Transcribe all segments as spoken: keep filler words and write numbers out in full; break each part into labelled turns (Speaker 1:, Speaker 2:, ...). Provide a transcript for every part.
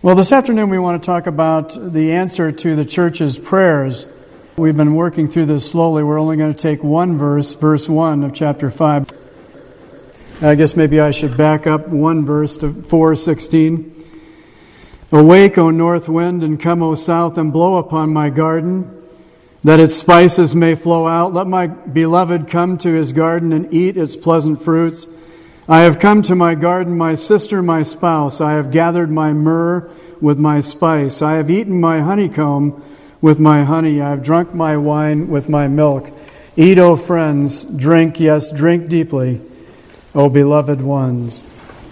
Speaker 1: Well, this afternoon we want to talk about the answer to the church's prayers. We've been working through this slowly. We're only going to take one verse, verse one of chapter five. I guess maybe I should back up one verse to four sixteen. Awake, O north wind, and come, O south, and blow upon my garden, that its spices may flow out. Let my beloved come to his garden and eat its pleasant fruits. I have come to my garden, my sister, my spouse. I have gathered my myrrh with my spice. I have eaten my honeycomb with my honey. I have drunk my wine with my milk. Eat, O friends, drink, yes, drink deeply, O beloved ones.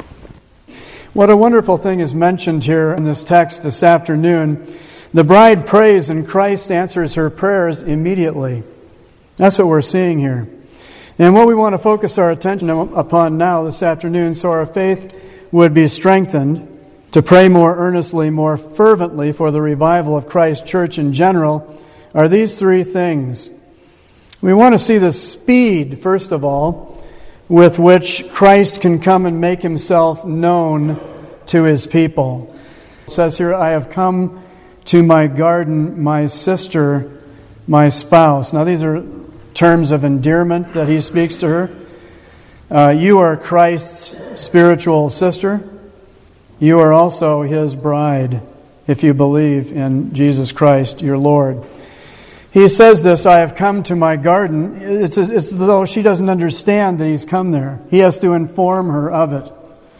Speaker 1: What a wonderful thing is mentioned here in this text this afternoon. The bride prays and Christ answers her prayers immediately. That's what we're seeing here. And what we want to focus our attention upon now this afternoon, so our faith would be strengthened to pray more earnestly, more fervently for the revival of Christ's church in general, are these three things. We want to see the speed, first of all, with which Christ can come and make himself known to his people. It says here, I have come to my garden, my sister, my spouse. Now these are terms of endearment that he speaks to her. Uh, you are Christ's spiritual sister. You are also his bride, if you believe in Jesus Christ, your Lord. He says this, I have come to my garden. It's as, it's as though she doesn't understand that he's come there. He has to inform her of it.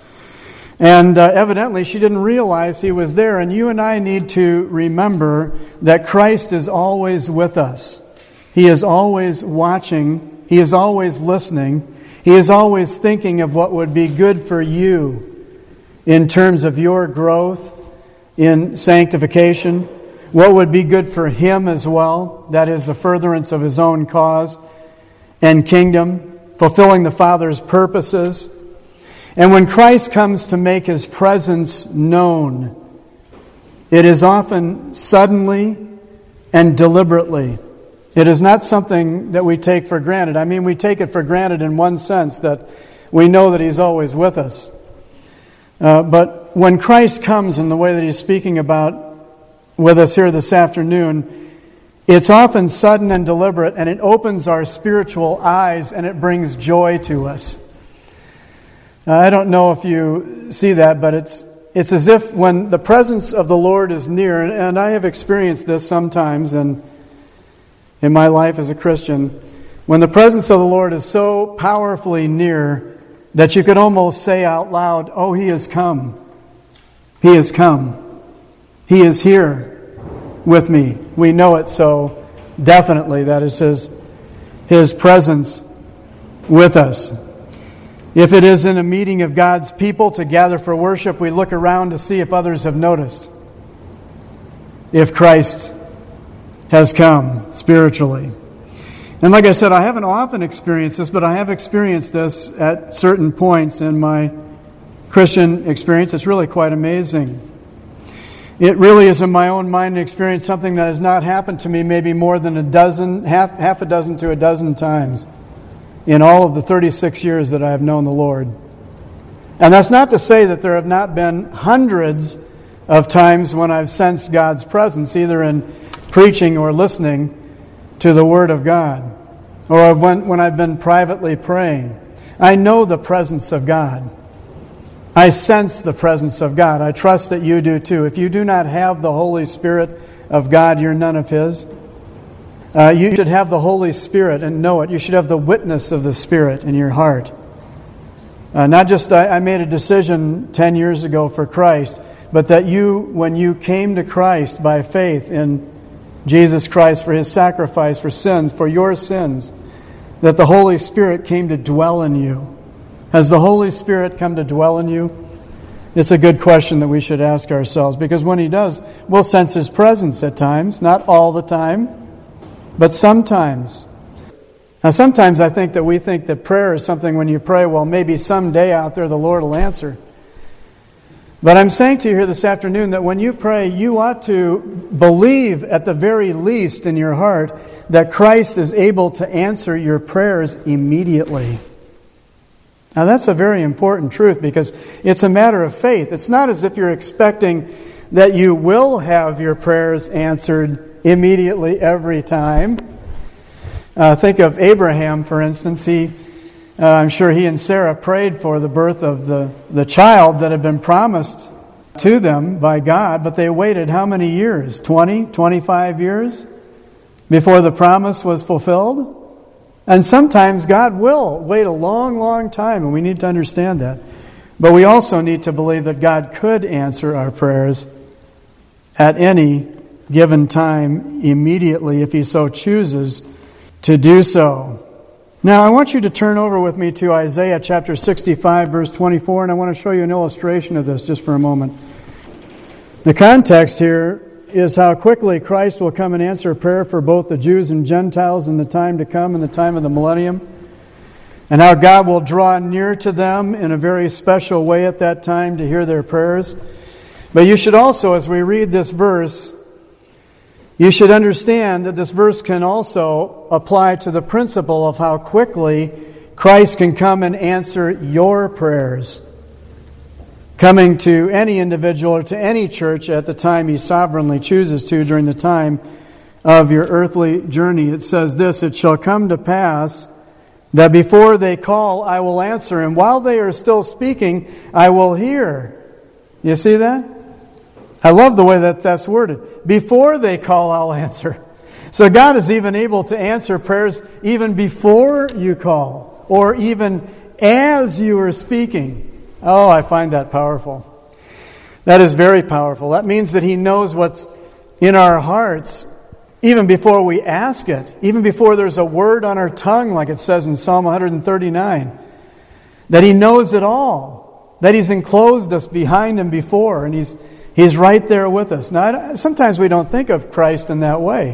Speaker 1: And uh, evidently she didn't realize he was there. And you and I need to remember that Christ is always with us. He is always watching. He is always listening. He is always thinking of what would be good for you in terms of your growth in sanctification, what would be good for him as well, that is the furtherance of his own cause and kingdom, fulfilling the Father's purposes. And when Christ comes to make his presence known, it is often suddenly and deliberately. It is not something that we take for granted. I mean, we take it for granted in one sense, that we know that he's always with us. Uh, but when Christ comes in the way that he's speaking about with us here this afternoon, it's often sudden and deliberate, and it opens our spiritual eyes and it brings joy to us. Uh, I don't know if you see that, but it's it's as if when the presence of the Lord is near, and, and I have experienced this sometimes, and in my life as a Christian, when the presence of the Lord is so powerfully near that you could almost say out loud, oh, he has come. He has come. He is here with me. We know it so definitely. That is his, his presence with us. If it is in a meeting of God's people to gather for worship, we look around to see if others have noticed. If Christ has come spiritually. And like I said, I haven't often experienced this, but I have experienced this at certain points in my Christian experience. It's really quite amazing. It really is in my own mind and experience something that has not happened to me maybe more than a dozen, half, half a dozen to a dozen times in all of the thirty-six years that I have known the Lord. And that's not to say that there have not been hundreds of times when I've sensed God's presence, either in preaching or listening to the Word of God, or when, when I've been privately praying. I know the presence of God. I sense the presence of God. I trust that you do too. If you do not have the Holy Spirit of God, you're none of His. Uh, you should have the Holy Spirit and know it. You should have the witness of the Spirit in your heart. Uh, not just I, I made a decision ten years ago for Christ, but that you, when you came to Christ by faith in Jesus Christ for his sacrifice for sins, for your sins, that the Holy Spirit came to dwell in you. Has the Holy Spirit come to dwell in you? It's a good question that we should ask ourselves, because when he does, we'll sense his presence at times, not all the time, but sometimes. Now sometimes I think that we think that prayer is something when you pray, well, maybe someday out there the Lord will answer. But I'm saying to you here this afternoon that when you pray, you ought to believe at the very least in your heart that Christ is able to answer your prayers immediately. Now that's a very important truth, because it's a matter of faith. It's not as if you're expecting that you will have your prayers answered immediately every time. Uh, think of Abraham, for instance. He, uh, I'm sure he and Sarah prayed for the birth of the, the child that had been promised to them by God, but they waited how many years? twenty, twenty-five years before the promise was fulfilled? And sometimes God will wait a long, long time, and we need to understand that. But we also need to believe that God could answer our prayers at any given time immediately if He so chooses to do so. Now, I want you to turn over with me to Isaiah chapter sixty-five, verse twenty-four, and I want to show you an illustration of this just for a moment. The context here is how quickly Christ will come and answer prayer for both the Jews and Gentiles in the time to come, in the time of the millennium, and how God will draw near to them in a very special way at that time to hear their prayers. But you should also, as we read this verse, you should understand that this verse can also apply to the principle of how quickly Christ can come and answer your prayers, coming to any individual or to any church at the time He sovereignly chooses to during the time of your earthly journey. It says this, "It shall come to pass that before they call, I will answer, and while they are still speaking, I will hear." You see that? I love the way that that's worded. Before they call, I'll answer. So God is even able to answer prayers even before you call, or even as you are speaking. Oh, I find that powerful. That is very powerful. That means that He knows what's in our hearts even before we ask it, even before there's a word on our tongue, like it says in Psalm one thirty-nine. That He knows it all. That He's enclosed us behind and before, and He's He's right there with us. Now, sometimes we don't think of Christ in that way.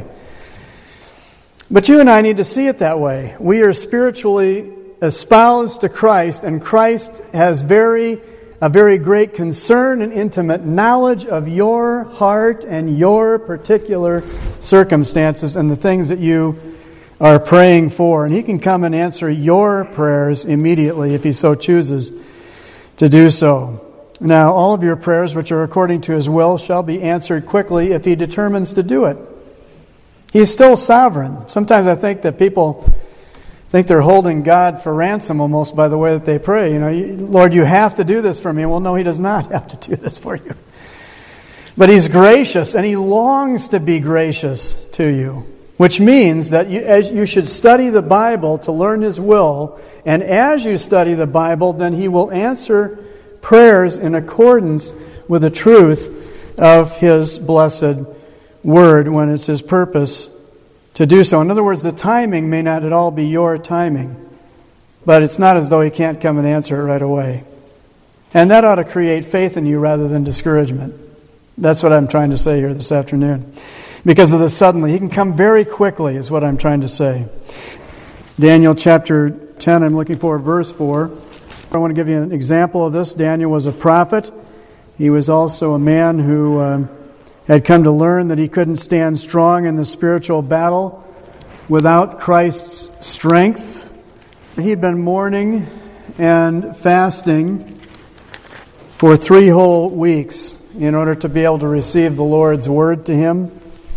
Speaker 1: But you and I need to see it that way. We are spiritually espoused to Christ, and Christ has very, a very great concern and intimate knowledge of your heart and your particular circumstances and the things that you are praying for. And He can come and answer your prayers immediately if He so chooses to do so. Now, all of your prayers, which are according to His will, shall be answered quickly if He determines to do it. He's still sovereign. Sometimes I think that people think they're holding God for ransom almost by the way that they pray. You know, Lord, you have to do this for me. Well, no, He does not have to do this for you. But He's gracious, and He longs to be gracious to you, which means that you, as you should study the Bible to learn His will, and as you study the Bible, then He will answer prayers in accordance with the truth of His blessed Word when it's His purpose to do so. In other words, the timing may not at all be your timing, but it's not as though He can't come and answer it right away. And that ought to create faith in you rather than discouragement. That's what I'm trying to say here this afternoon. Because of the suddenly, He can come very quickly is what I'm trying to say. Daniel chapter ten, I'm looking for verse four. I want to give you an example of this. Daniel was a prophet. He was also a man who um, had come to learn that he couldn't stand strong in the spiritual battle without Christ's strength. He'd been mourning and fasting for three whole weeks in order to be able to receive the Lord's word to him.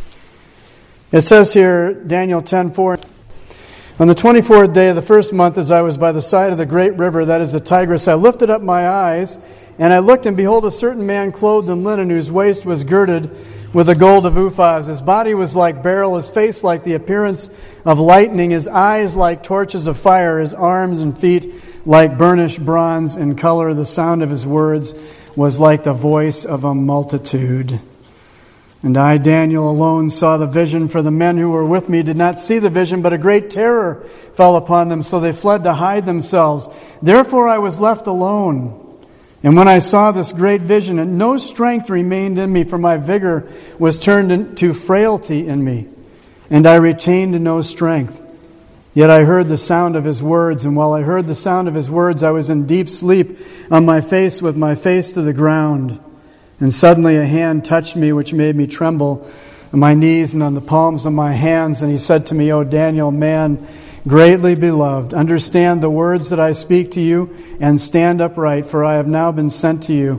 Speaker 1: It says here, Daniel ten four, "On the twenty-fourth day of the first month, as I was by the side of the great river, that is the Tigris, I lifted up my eyes, and I looked, and behold, a certain man clothed in linen, whose waist was girded with the gold of Uphaz. His body was like beryl, his face like the appearance of lightning, his eyes like torches of fire, his arms and feet like burnished bronze in color. The sound of his words was like the voice of a multitude. And I, Daniel, alone saw the vision, for the men who were with me did not see the vision, but a great terror fell upon them, so they fled to hide themselves. Therefore I was left alone. And when I saw this great vision, and no strength remained in me, for my vigor was turned into frailty in me, and I retained no strength. Yet I heard the sound of His words, and while I heard the sound of His words, I was in deep sleep on my face with my face to the ground. And suddenly a hand touched me, which made me tremble on my knees and on the palms of my hands. And He said to me, O Daniel, man greatly beloved, understand the words that I speak to you, and stand upright, for I have now been sent to you.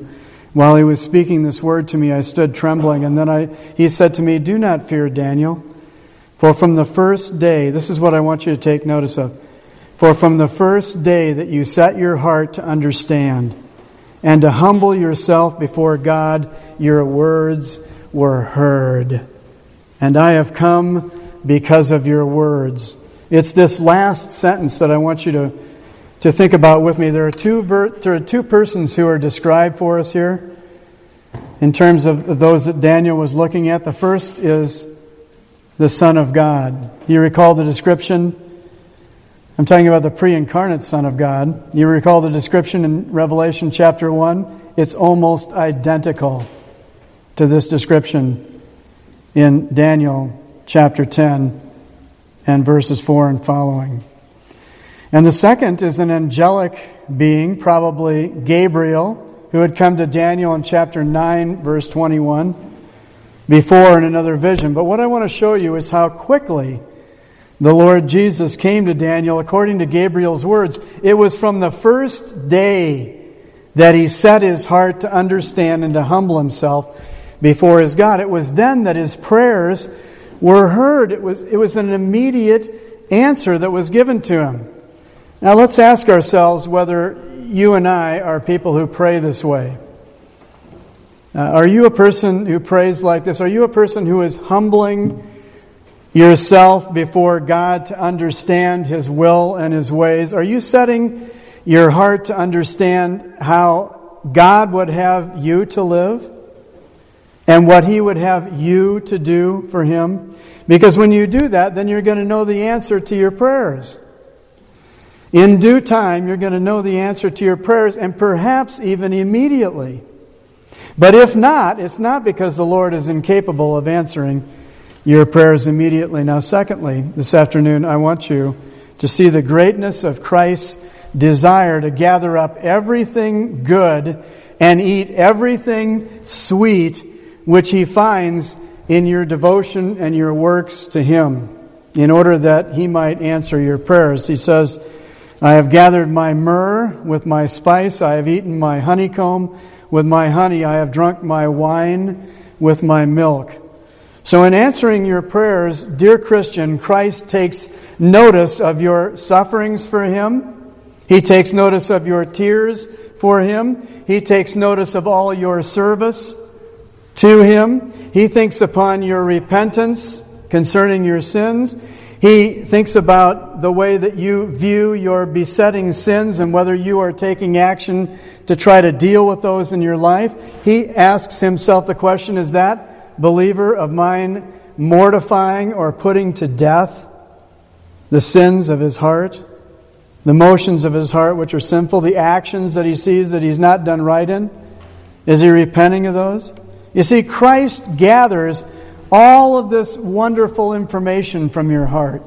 Speaker 1: While he was speaking this word to me, I stood trembling, and then I, he said to me, "Do not fear, Daniel, for from the first day," this is what I want you to take notice of, "for from the first day that you set your heart to understand and to humble yourself before God, your words were heard. And I have come because of your words." It's this last sentence that I want you to, to think about with me. There are two ver- there are two persons who are described for us here in terms of those that Daniel was looking at. The first is the Son of God. You recall the description? I'm talking about the pre-incarnate Son of God. You recall the description in Revelation chapter one? It's almost identical to this description in Daniel chapter ten and verses four and following. And the second is an angelic being, probably Gabriel, who had come to Daniel in chapter nine, verse twenty-one, before in another vision. But what I want to show you is how quickly the Lord Jesus came to Daniel according to Gabriel's words. It was from the first day that he set his heart to understand and to humble himself before his God. It was then that his prayers were heard. It was, it was an immediate answer that was given to him. Now let's ask ourselves whether you and I are people who pray this way. Uh, are you a person who prays like this? Are you a person who is humbling yourself before God to understand His will and His ways? Are you setting your heart to understand how God would have you to live and what He would have you to do for Him? Because when you do that, then you're going to know the answer to your prayers. In due time, you're going to know the answer to your prayers, and perhaps even immediately. But if not, it's not because the Lord is incapable of answering your prayers immediately. Now, secondly, this afternoon, I want you to see the greatness of Christ's desire to gather up everything good and eat everything sweet which He finds in your devotion and your works to Him, in order that He might answer your prayers. He says, "I have gathered my myrrh with my spice, I have eaten my honeycomb with my honey, I have drunk my wine with my milk." So in answering your prayers, dear Christian, Christ takes notice of your sufferings for Him. He takes notice of your tears for Him. He takes notice of all your service to Him. He thinks upon your repentance concerning your sins. He thinks about the way that you view your besetting sins and whether you are taking action to try to deal with those in your life. He asks himself the question, is that believer of mine mortifying or putting to death the sins of his heart, the motions of his heart which are sinful, the actions that he sees that he's not done right in? Is he repenting of those? You see, Christ gathers all of this wonderful information from your heart.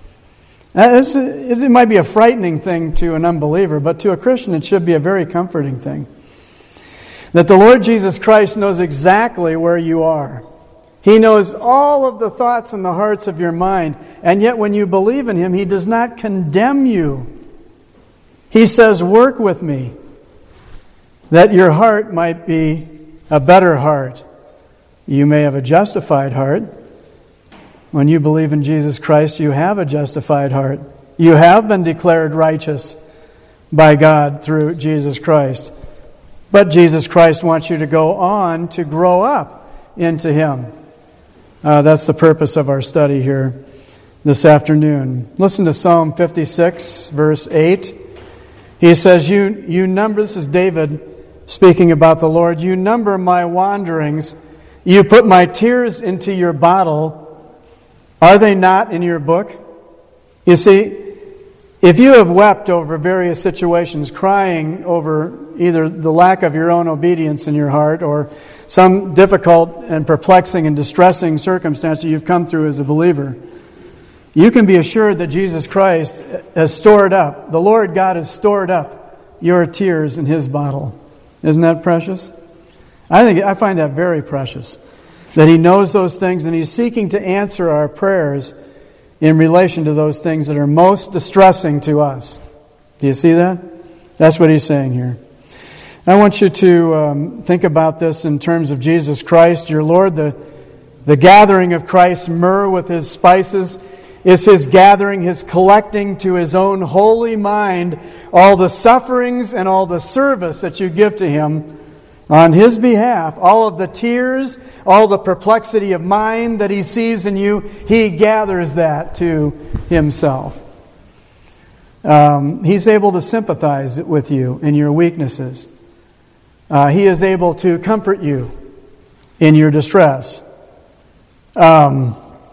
Speaker 1: Now, this, it might be a frightening thing to an unbeliever, but to a Christian it should be a very comforting thing. That the Lord Jesus Christ knows exactly where you are. He knows all of the thoughts and the hearts of your mind, and yet when you believe in Him, He does not condemn you. He says, "Work with me, that your heart might be a better heart." You may have a justified heart. When you believe in Jesus Christ, you have a justified heart. You have been declared righteous by God through Jesus Christ. But Jesus Christ wants you to go on to grow up into Him. Uh, that's the purpose of our study here this afternoon. Listen to Psalm fifty-six, verse eight. He says, you, you number, this is David speaking about the Lord, "You number my wanderings. You put my tears into your bottle. Are they not in your book?" You see, if you have wept over various situations, crying over either the lack of your own obedience in your heart or some difficult and perplexing and distressing circumstance that you've come through as a believer, you can be assured that Jesus Christ has stored up, the Lord God has stored up your tears in His bottle. Isn't that precious? I think I find that very precious, that He knows those things and He's seeking to answer our prayers in relation to those things that are most distressing to us. Do you see that? That's what He's saying here. I want you to um, think about this in terms of Jesus Christ, your Lord. The, the gathering of Christ's myrrh with his spices is his gathering, his collecting to his own holy mind all the sufferings and all the service that you give to him on his behalf. All of the tears, all the perplexity of mind that he sees in you, he gathers that to himself. Um, he's able to sympathize with you in your weaknesses. Uh, he is able to comfort you in your distress. Um,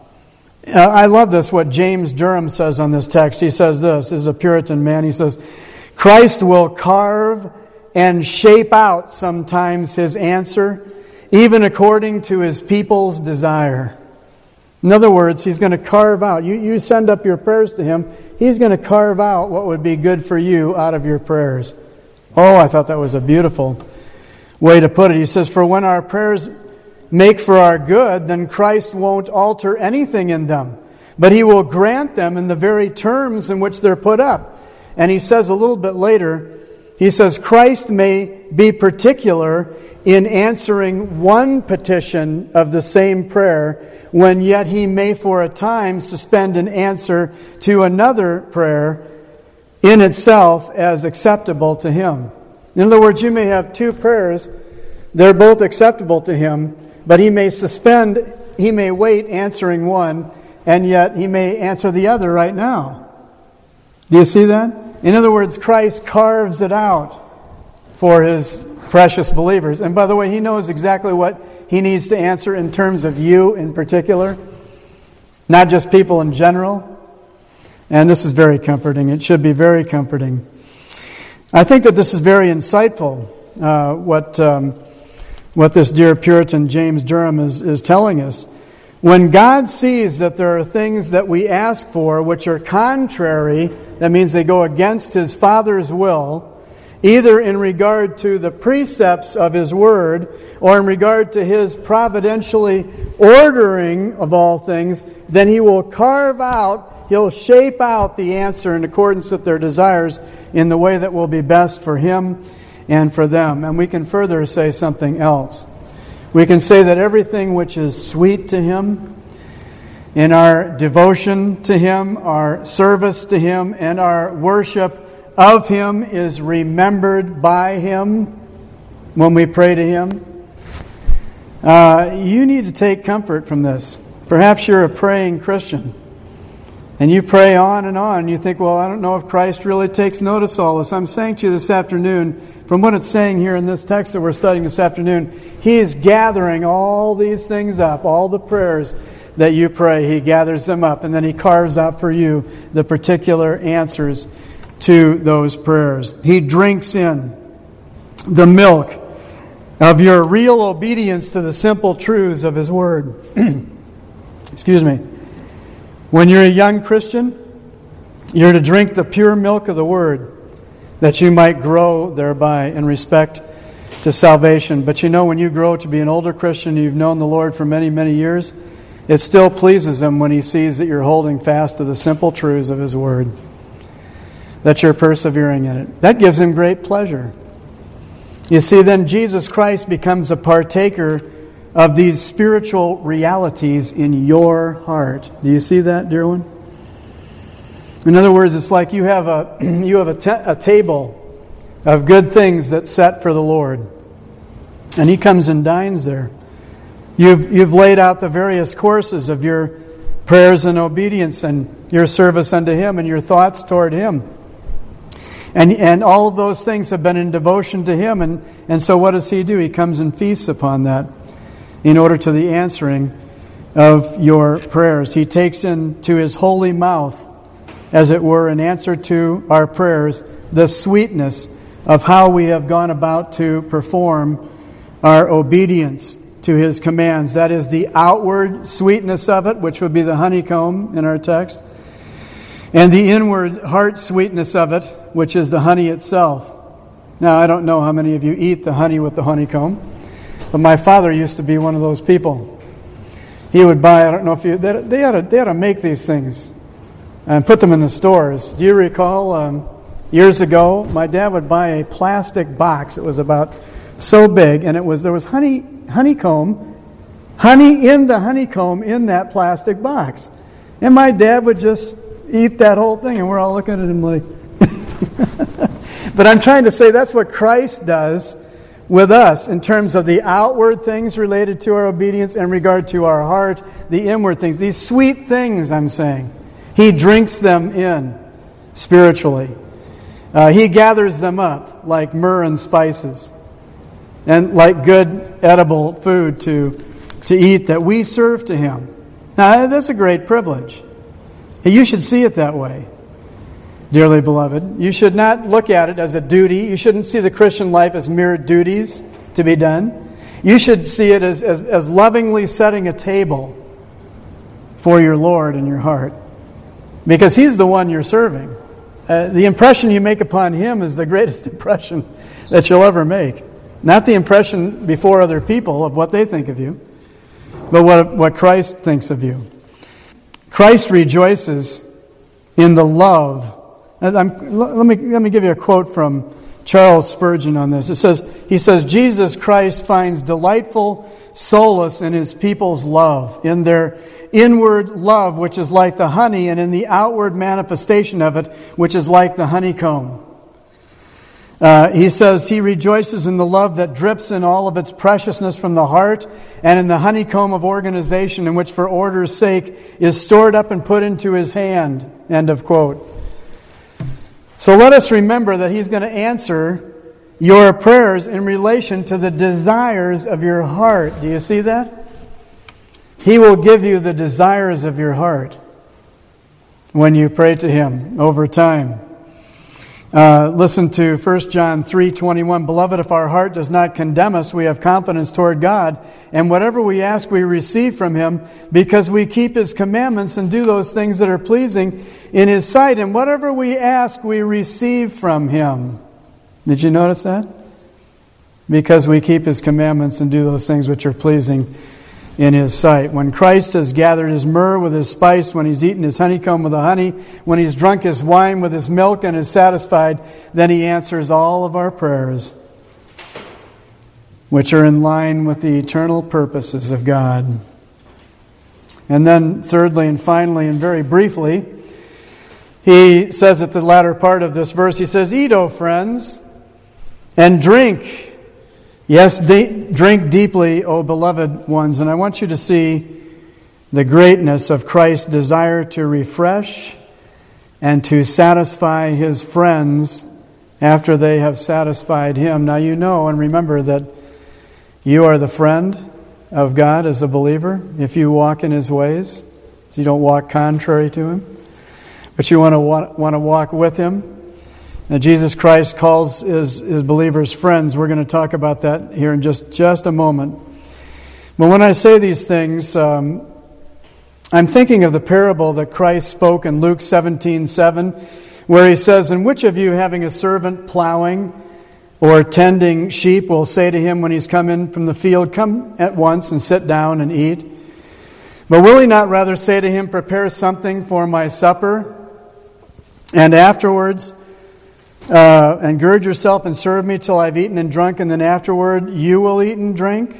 Speaker 1: I love this, what James Durham says on this text. He says this, this is a Puritan man. He says, Christ will carve and shape out sometimes his answer, even according to his people's desire. In other words, he's going to carve out. You, you send up your prayers to him, he's going to carve out what would be good for you out of your prayers. Oh, I thought that was a beautiful way to put it. He says, for when our prayers make for our good, then Christ won't alter anything in them, but he will grant them in the very terms in which they're put up. And he says a little bit later, he says, Christ may be particular in answering one petition of the same prayer, when yet he may for a time suspend an answer to another prayer in itself as acceptable to him. In other words, you may have two prayers, they're both acceptable to him, but he may suspend, he may wait answering one, and yet he may answer the other right now. Do you see that? In other words, Christ carves it out for his precious believers. And by the way, he knows exactly what he needs to answer in terms of you in particular, not just people in general. And this is very comforting. It should be very comforting. I think that this is very insightful, uh, what um, what this dear Puritan James Durham is, is telling us. When God sees that there are things that we ask for which are contrary, that means they go against his Father's will, either in regard to the precepts of his word or in regard to his providentially ordering of all things, then he will carve out, he'll shape out the answer in accordance with their desires in the way that will be best for him and for them. And we can further say something else. We can say that everything which is sweet to him, in our devotion to him, our service to him, and our worship of him is remembered by him when we pray to him. Uh, you need to take comfort from this. Perhaps you're a praying Christian, and you pray on and on, and you think, well, I don't know if Christ really takes notice of all this. I'm saying to you this afternoon, from what it's saying here in this text that we're studying this afternoon, he is gathering all these things up, all the prayers that you pray. He gathers them up, and then he carves out for you the particular answers to those prayers. He drinks in the milk of your real obedience to the simple truths of his word. Excuse me. When you're a young Christian, you're to drink the pure milk of the word, that you might grow thereby in respect to salvation. But you know, when you grow to be an older Christian, you've known the Lord for many, many years, it still pleases him when he sees that you're holding fast to the simple truths of his word, that you're persevering in it. That gives him great pleasure. You see, then Jesus Christ becomes a partaker of these spiritual realities in your heart. Do you see that, dear one? In other words, it's like you have a you have a, te- a table of good things that's set for the Lord, and he comes and dines there. You've you've laid out the various courses of your prayers and obedience and your service unto him and your thoughts toward him. And and all of those things have been in devotion to him. And, and so what does he do? He comes and feasts upon that in order to the answering of your prayers. He takes into his holy mouth, as it were, in answer to our prayers, the sweetness of how we have gone about to perform our obedience to his commands. That is the outward sweetness of it, which would be the honeycomb in our text, and the inward heart sweetness of it, which is the honey itself. Now, I don't know how many of you eat the honey with the honeycomb, but my father used to be one of those people. He would buy, I don't know if you, they, they, had, to, they had to make these things and put them in the stores. Do you recall, um, years ago, my dad would buy a plastic box. It was about so big, and it was there was honey honeycomb, honey in the honeycomb in that plastic box. And my dad would just eat that whole thing, and we're all looking at him like... But I'm trying to say that's what Christ does with us in terms of the outward things related to our obedience in regard to our heart, the inward things, these sweet things, I'm saying. He drinks them in spiritually. Uh, he gathers them up like myrrh and spices and like good edible food to, to eat that we serve to Him. Now, that's a great privilege. You should see it that way, dearly beloved. You should not look at it as a duty. You shouldn't see the Christian life as mere duties to be done. You should see it as, as, as lovingly setting a table for your Lord in your heart, because He's the one you're serving. Uh, the impression you make upon Him is the greatest impression that you'll ever make. Not the impression before other people of what they think of you, but what, what Christ thinks of you. Christ rejoices in the love. And I'm, let me let me give you a quote from Charles Spurgeon on this. It says, he says, Jesus Christ finds delightful solace in His people's love, in their inward love, which is like the honey, and in the outward manifestation of it, which is like the honeycomb. Uh, he says He rejoices in the love that drips in all of its preciousness from the heart, and in the honeycomb of organization in which for order's sake is stored up and put into His hand. End of quote. So let us remember that He's going to answer your prayers in relation to the desires of your heart. Do you see that? He will give you the desires of your heart when you pray to Him over time. Uh, listen to First John three twenty-one. Beloved, if our heart does not condemn us, we have confidence toward God, and whatever we ask we receive from Him, because we keep His commandments and do those things that are pleasing in His sight. And whatever we ask we receive from Him. Did you notice that? Because we keep His commandments and do those things which are pleasing in His sight. When Christ has gathered His myrrh with His spice, when He's eaten His honeycomb with the honey, when He's drunk His wine with His milk and is satisfied, then He answers all of our prayers, which are in line with the eternal purposes of God. And then thirdly and finally and very briefly, He says at the latter part of this verse, He says, "Eat, O friends, and drink. Yes, de- drink deeply, O beloved ones." And I want you to see the greatness of Christ's desire to refresh and to satisfy His friends after they have satisfied Him. Now you know and remember that you are the friend of God as a believer if you walk in His ways. So you don't walk contrary to Him, but you want to want, want to walk with Him. Now, Jesus Christ calls his, his believers friends. We're going to talk about that here in just, just a moment. But when I say these things, um, I'm thinking of the parable that Christ spoke in Luke seventeen seven, where He says, "And which of you, having a servant plowing or tending sheep, will say to him when he's come in from the field, 'Come at once and sit down and eat'? But will he not rather say to him, 'Prepare something for my supper, and afterwards... Uh, and gird yourself and serve me till I've eaten and drunk, and then afterward you will eat and drink'?"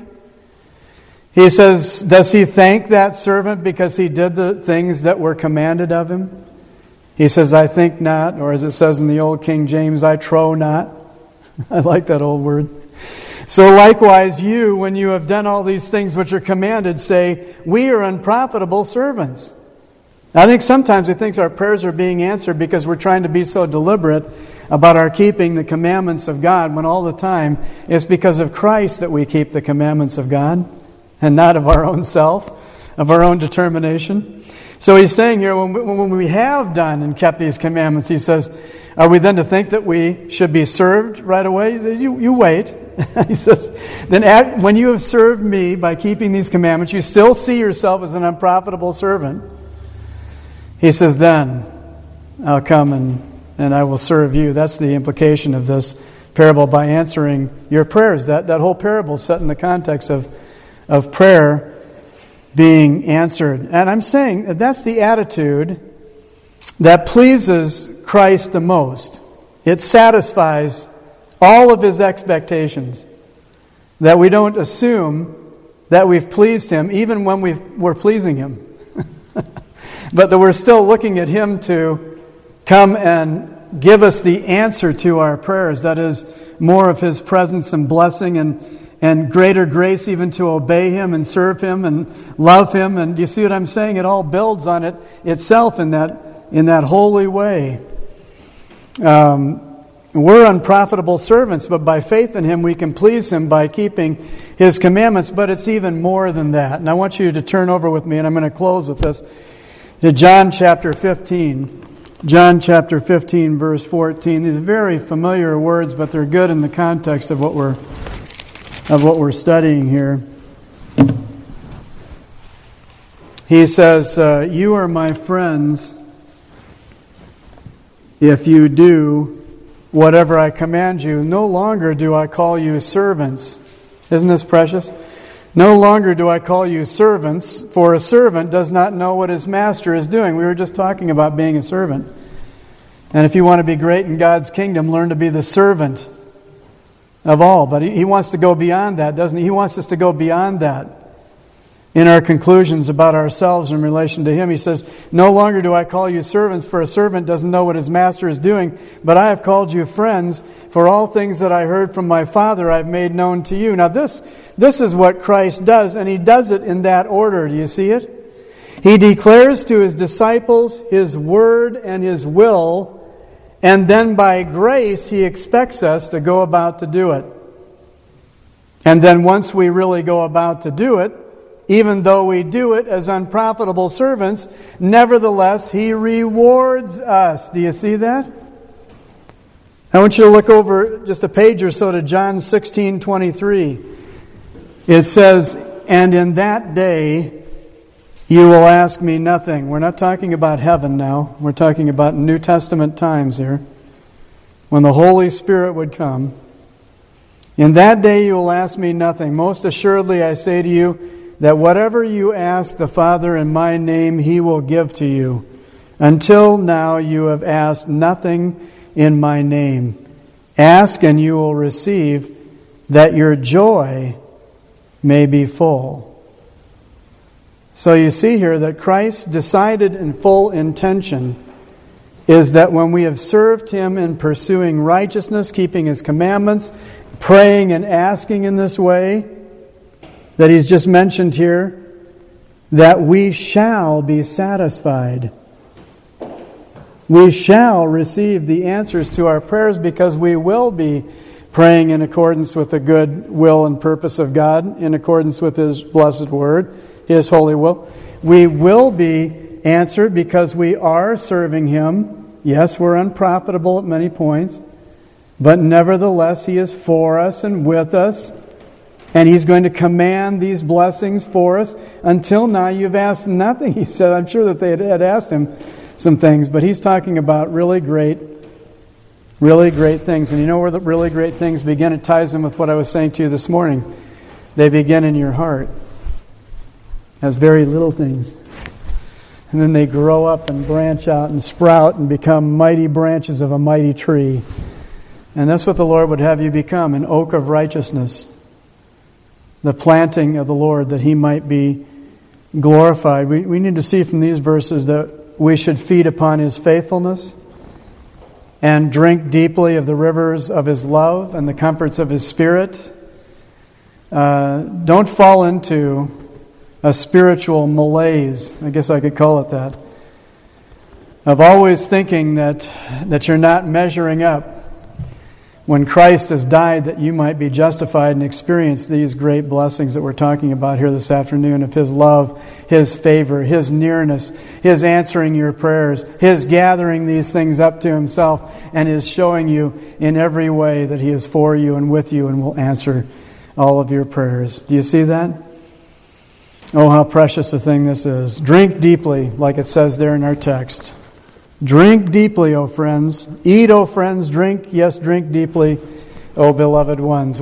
Speaker 1: He says, does he thank that servant because he did the things that were commanded of him? He says, "I think not," or as it says in the old King James, "I trow not." I like that old word. So likewise you, when you have done all these things which are commanded, say, "We are unprofitable servants." I think sometimes we think our prayers are being answered because we're trying to be so deliberate about our keeping the commandments of God, when all the time it's because of Christ that we keep the commandments of God and not of our own self, of our own determination. So He's saying here, when we, when we have done and kept these commandments, He says, are we then to think that we should be served right away? He says, you, you wait. He says, then at, when you have served me by keeping these commandments, you still see yourself as an unprofitable servant. He says, then I'll come and and I will serve you. That's the implication of this parable, by answering your prayers. That that whole parable is set in the context of, of prayer being answered. And I'm saying that that's the attitude that pleases Christ the most. It satisfies all of His expectations. That we don't assume that we've pleased Him even when we've, we're pleasing Him. But that we're still looking at Him to come and give us the answer to our prayers. That is, more of His presence and blessing and, and greater grace even to obey Him and serve Him and love Him. And do you see what I'm saying? It all builds on it itself in that, in that holy way. Um, we're unprofitable servants, but by faith in Him we can please Him by keeping His commandments. But it's even more than that. And I want you to turn over with me, and I'm going to close with this, to John chapter fifteen. John chapter fifteen, verse fourteen. These are very familiar words, but they're good in the context of what we're of what we're studying here. He says, uh, "You are my friends if you do whatever I command you. No longer do I call you servants." Isn't this precious? "No longer do I call you servants, for a servant does not know what his master is doing." We were just talking about being a servant. And if you want to be great in God's kingdom, learn to be the servant of all. But He wants to go beyond that, doesn't He? He wants us to go beyond that in our conclusions about ourselves in relation to Him. He says, "No longer do I call you servants, for a servant doesn't know what his master is doing, but I have called you friends, for all things that I heard from my Father I have made known to you." Now this, this is what Christ does, and He does it in that order. Do you see it? He declares to His disciples His word and His will, and then by grace He expects us to go about to do it. And then once we really go about to do it, even though we do it as unprofitable servants, nevertheless, He rewards us. Do you see that? I want you to look over just a page or so to John sixteen twenty-three. It says, "And in that day you will ask me nothing." We're not talking about heaven now. We're talking about New Testament times here, when the Holy Spirit would come. "In that day you will ask me nothing. Most assuredly I say to you, that whatever you ask the Father in my name, He will give to you. Until now you have asked nothing in my name. Ask and you will receive, that your joy may be full." So you see here that Christ's decided and full intention is that when we have served Him in pursuing righteousness, keeping His commandments, praying and asking in this way that He's just mentioned here, that we shall be satisfied. We shall receive the answers to our prayers because we will be praying in accordance with the good will and purpose of God, in accordance with His blessed word, His holy will. We will be answered because we are serving Him. Yes, we're unprofitable at many points, but nevertheless He is for us and with us. And He's going to command these blessings for us. Until now, you've asked nothing. He said, I'm sure that they had asked Him some things, but He's talking about really great, really great things. And you know where the really great things begin? It ties in with what I was saying to you this morning. They begin in your heart as very little things. And then they grow up and branch out and sprout and become mighty branches of a mighty tree. And that's what the Lord would have you become, an oak of righteousness. The planting of the Lord, that He might be glorified. We, we need to see from these verses that we should feed upon His faithfulness and drink deeply of the rivers of His love and the comforts of His Spirit. Uh, don't fall into a spiritual malaise, I guess I could call it that, of always thinking that, that you're not measuring up when Christ has died, that you might be justified and experience these great blessings that we're talking about here this afternoon, of His love, His favor, His nearness, His answering your prayers, His gathering these things up to Himself, and His showing you in every way that He is for you and with you and will answer all of your prayers. Do you see that? Oh, how precious a thing this is. Drink deeply, like it says there in our text. Drink deeply, O friends. Eat, O friends. Drink, yes, drink deeply, O beloved ones.